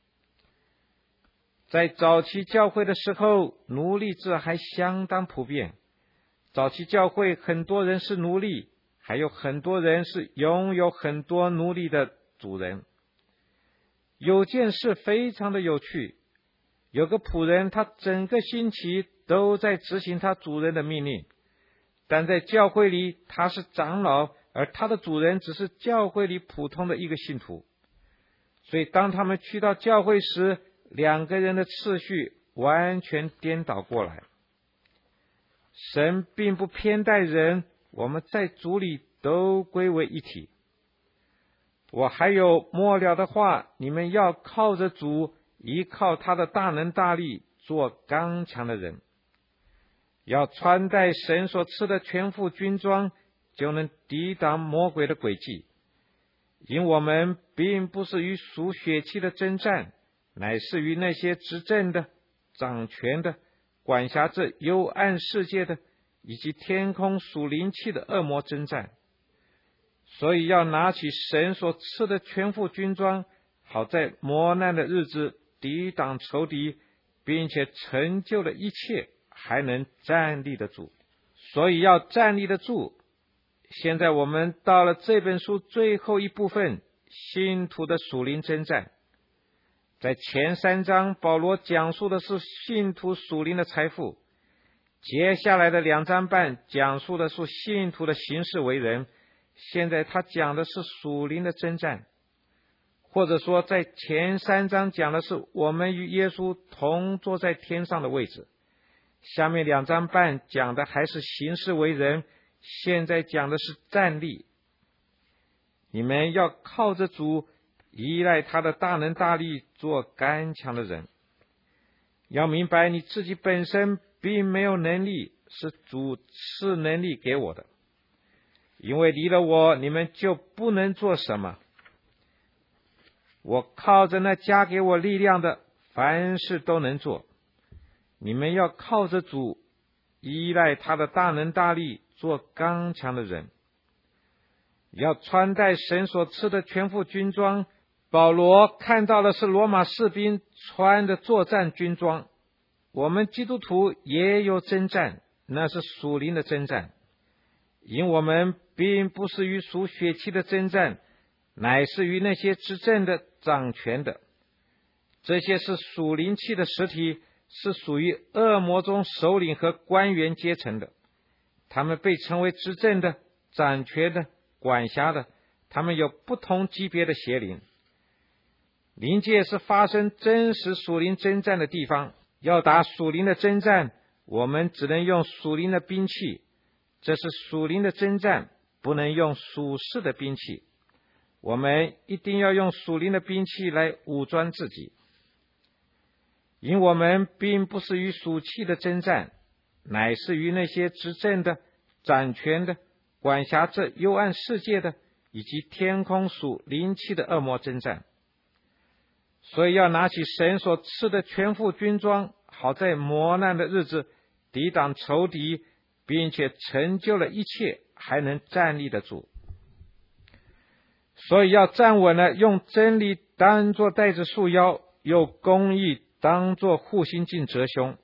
在早期教会的时候，奴隶制还相当普遍。早期教会很多人是奴隶，还有很多人是拥有很多奴隶的主人。有件事非常的有趣，有个仆人，他整个星期都在执行他主人的命令，但在教会里他是长老，而他的主人只是教会里普通的一个信徒。所以当他们去到教会时，两个人的次序完全颠倒过来。神并不偏待人，我们在主里都归为一体。 我还有末了的话，你们要靠着主，依靠他的大能大力，做刚强的人，要穿戴神所赐的全副军装，就能抵挡魔鬼的诡计。因我们并不是与属血气的征战，乃是与那些执政的、掌权的、管辖这幽暗世界的，以及天空属灵气的恶魔征战。所以要拿起神所赐的全副军装，好在磨难的日子抵挡仇敌，并且成就了一切，还能站立得住。所以要站立得住。现在我们到了这本书最后一部分，信徒的属灵征战。在前3章，保罗讲述的是信徒属灵的财富，接下来的2章半讲述的是信徒的行事为人。现在他讲的是属灵的征战，或者说在前3章讲的是我们与耶稣同坐在天上的位置，下面2章半讲的还是行事为人，现在讲的是站立。你们要靠着主，依赖他的大能大力，做刚强的人。要明白你自己本身并没有能力，是主赐能力给我的。因为离了我，你们就不能做什么。我靠着那加给我力量的，凡事都能做。你们要靠着主，依赖他的大能大力，做刚强的人。要穿戴神所赐的全副军装。保罗看到的是罗马士兵穿的作战军装，我们基督徒也有征战，那是属灵的征战。因我们并不是与属血气的征战，乃是与那些执政的、掌权的。这些是属灵气的实体，是属于恶魔中首领和官员阶层的。他们被称为执政的、掌权的、管辖的，他们有不同级别的邪灵。灵界是发生真实属灵征战的地方，要打属灵的征战，我们只能用属灵的兵器，这是属灵的征战，不能用属世的兵器。我们一定要用属灵的兵器来武装自己。因我们并不是与属气的征战，乃是与那些执政的、掌权的、管辖这幽暗世界的，以及天空属灵气的恶魔征战。所以要拿起神所赐的全副军装，好在磨难的日子抵挡仇敌，并且成就了一切，还能站立得住。所以要站稳了，用真理当作带子束腰，用公义当作护心镜遮胸。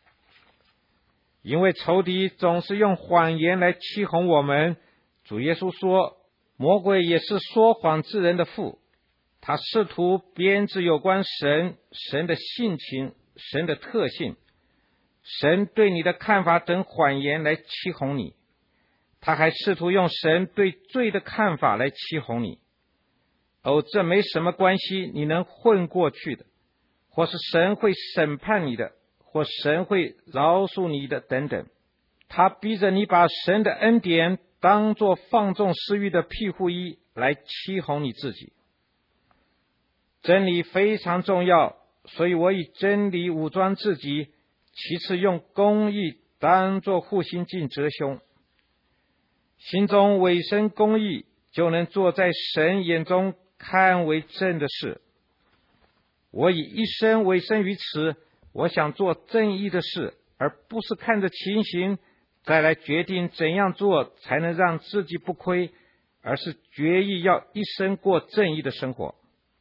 因为仇敌总是用谎言来欺哄我们，主耶稣说，魔鬼也是说谎之人的父，他试图编织有关神的性情、神的特性、神对你的看法等谎言来欺哄你。他还试图用神对罪的看法来欺哄你。这没什么关系，你能混过去的，或是神会审判你的，或神会饶恕你的等等。他逼着你把神的恩典当作放纵私欲的庇护衣来欺哄你自己。真理非常重要，所以我以真理武装自己，其次用公义当作护心镜遮胸。心中委身公义，就能做在神眼中看为正的事。我以一生委身于此，我想做正义的事，而不是看着情形再来决定怎样做才能让自己不亏，而是决意要一生过正义的生活。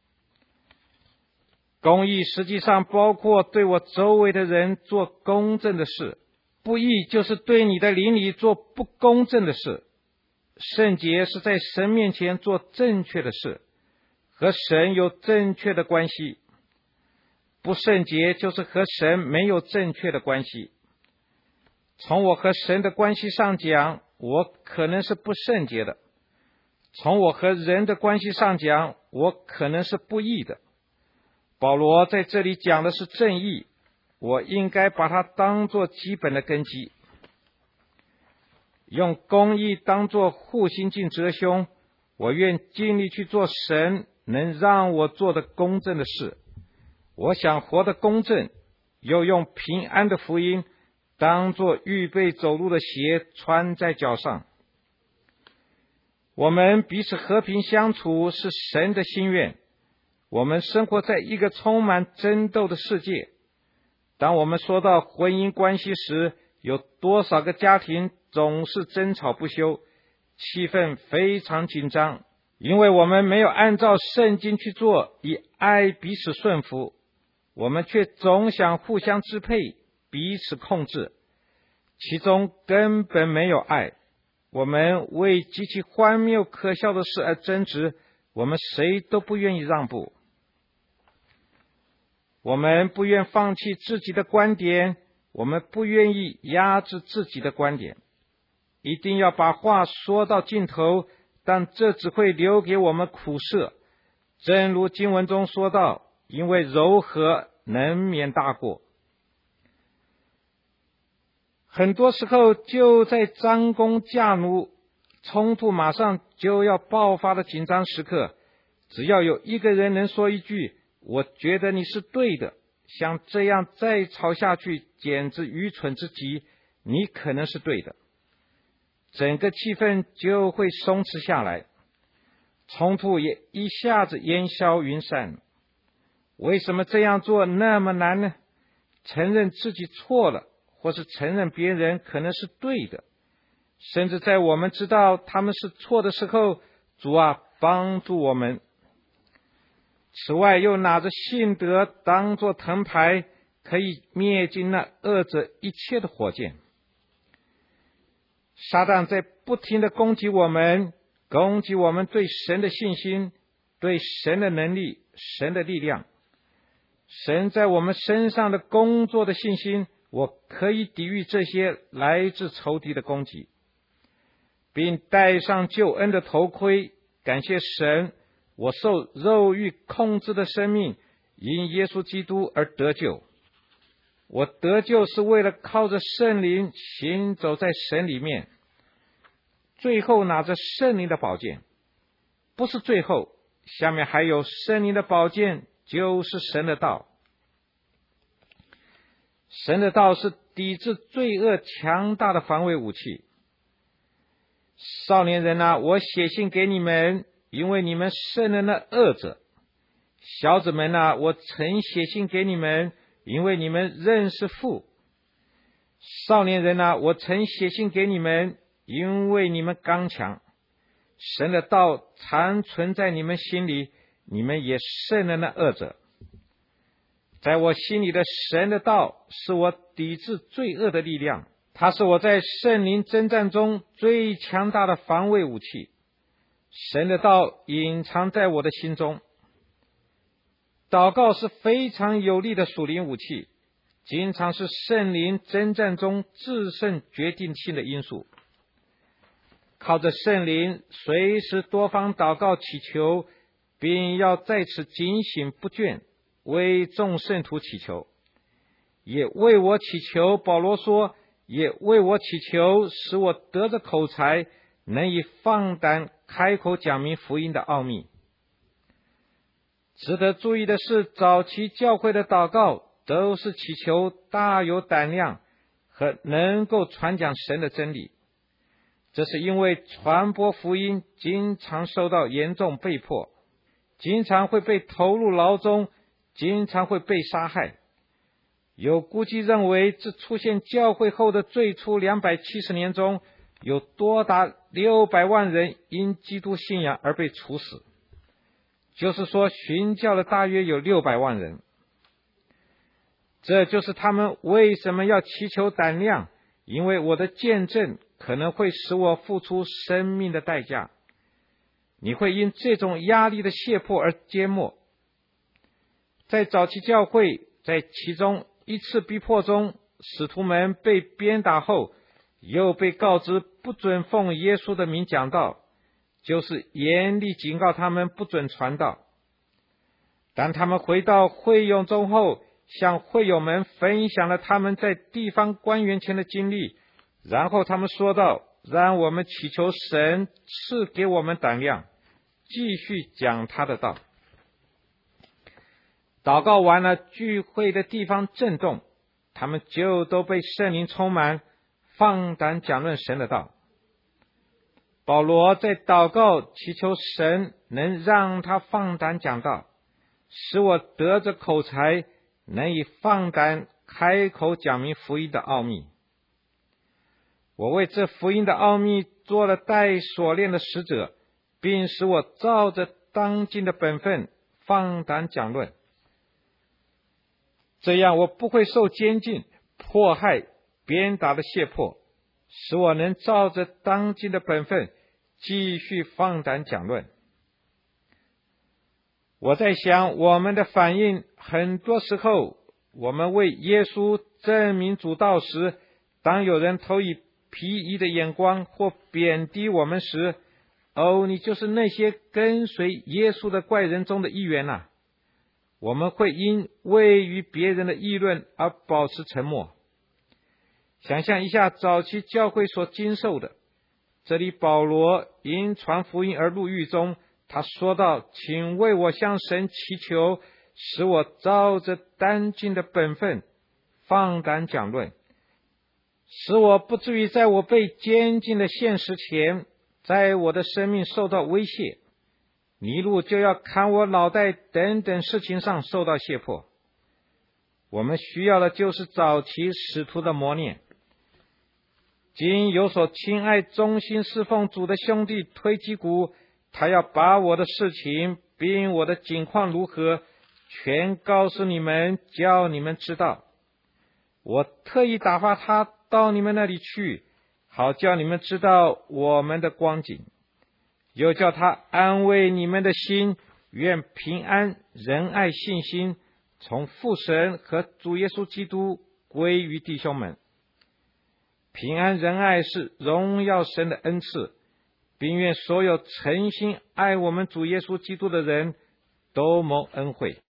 公义实际上包括对我周围的人做公正的事，不义就是对你的邻里做不公正的事。圣洁是在神面前做正确的事，和神有正确的关系。不圣洁就是和神没有正确的关系。从我和神的关系上讲，我可能是不圣洁的；从我和人的关系上讲，我可能是不义的。保罗在这里讲的是正义，我应该把它当作基本的根基。用公义当作护心镜遮胸， 我愿尽力去做神能让我做的公正的事。我想活得公正，又用平安的福音当作预备走路的鞋穿在脚上。我们彼此和平相处是神的心愿。我们生活在一个充满争斗的世界。当我们说到婚姻关系时，有多少个家庭总是争吵不休，气氛非常紧张，因为我们没有按照圣经去做，以爱彼此顺服，我们却总想互相支配，彼此控制，其中根本没有爱。我们为极其荒谬可笑的事而争执，我们谁都不愿意让步。我们不愿放弃自己的观点，我们不愿意压制自己的观点，一定要把话说到尽头，但这只会留给我们苦涩。正如经文中说到，因为柔和能免大过。很多时候就在张弓架弩、冲突马上就要爆发的紧张时刻，只要有一个人能说一句我觉得你是对的，像这样再吵下去简直愚蠢之极，你可能是对的，整个气氛就会松弛下来，冲突也一下子烟消云散。为什么这样做那么难呢？承认自己错了，或是承认别人可能是对的，甚至在我们知道他们是错的时候，主啊，帮助我们。此外，又拿着信德当作藤牌，可以灭尽那恶者一切的火箭。撒旦在不停地攻击我们对神的信心，对神的能力，神的力量。神在我们身上的工作的信心，我可以抵御这些来自仇敌的攻击，并戴上救恩的头盔。感谢神，我受肉欲控制的生命因耶稣基督而得救。我得救是为了靠着圣灵行走在神里面，最后拿着圣灵的宝剑。不是最后，下面还有圣灵的宝剑，就是神的道。神的道是抵制罪恶强大的防卫武器。少年人啊，我写信给你们，因为你们胜了那恶者。小子们啊，我曾写信给你们，因为你们认识父。少年人啊，我曾写信给你们，因为你们刚强。神的道常存在你们心里，你们也胜了那恶者。在我心里的神的道是我抵制罪恶的力量，它是我在圣灵征战中最强大的防卫武器。神的道隐藏在我的心中。祷告是非常有力的属灵武器，经常是圣灵征战中制胜决定性的因素。靠着圣灵随时多方祷告祈求，并要在此警醒不倦，为众圣徒祈求，也为我祈求。保罗说，也为我祈求，使我得着口才，能以放胆开口讲明福音的奥秘。值得注意的是，早期教会的祷告都是祈求大有胆量和能够传讲神的真理。这是因为传播福音经常受到严重被迫，经常会被投入牢中，经常会被杀害。有估计认为，自出现教会后的最初270年中，有多达600万人因基督信仰而被处死，就是说殉教的大约有600万人。这就是他们为什么要祈求胆量，因为我的见证可能会使我付出生命的代价。你会因这种压力的胁迫而缄默。在早期教会，在其中一次逼迫中，使徒们被鞭打后，又被告知不准奉耶稣的名讲道，就是严厉警告他们不准传道。当他们回到会友中后，向会友们分享了他们在地方官员前的经历，然后他们说道，让我们祈求神赐给我们胆量， 继续讲他的道。祷告完了，聚会的地方震动，他们就都被圣灵充满，放胆讲论神的道。保罗在祷告祈求神能让他放胆讲道，使我得着口才，能以放胆开口讲明福音的奥秘。我为这福音的奥秘做了带锁链的使者，并使我照着当今的本分放胆讲论。这样我不会受监禁、迫害、鞭打的胁迫，使我能照着当今的本分继续放胆讲论。我在想，我们的反应很多时候，我们为耶稣证明主道时，当有人投以鄙夷的眼光或贬低我们时，你就是那些跟随耶稣的怪人中的一员啊。我们会因畏于别人的议论而保持沉默。想象一下早期教会所经受的，这里保罗因传福音而入狱中，他说道：请为我向神祈求，使我照着当今的本分放胆讲论，使我不至于在我被监禁的现实前，在我的生命受到威胁，尼禄就要砍我脑袋等等事情上受到胁迫。我们需要的就是早期使徒的磨练。今有所亲爱忠心侍奉主的兄弟推基古，他要把我的事情并我的境况如何全告诉你们，叫你们知道。我特意打发他到你们那里去，好叫你们知道我们的光景，又叫他安慰你们的心，愿平安、仁爱、信心从父神和主耶稣基督归于弟兄们。平安仁爱是荣耀神的恩赐，并愿所有诚心爱我们主耶稣基督的人都蒙恩惠。